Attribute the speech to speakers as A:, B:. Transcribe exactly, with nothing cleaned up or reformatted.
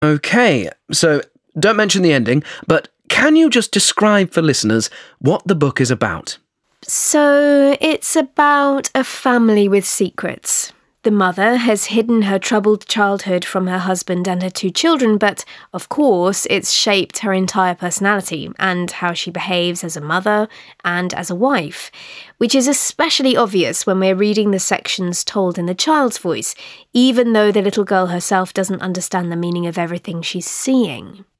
A: Okay, so don't mention the ending, but can you just describe for listeners what the book is about?
B: So, it's about a family with secrets. The mother has hidden her troubled childhood from her husband and her two children, but of course it's shaped her entire personality and how she behaves as a mother and as a wife, which is especially obvious when we're reading the sections told in the child's voice, even though the little girl herself doesn't understand the meaning of everything she's seeing.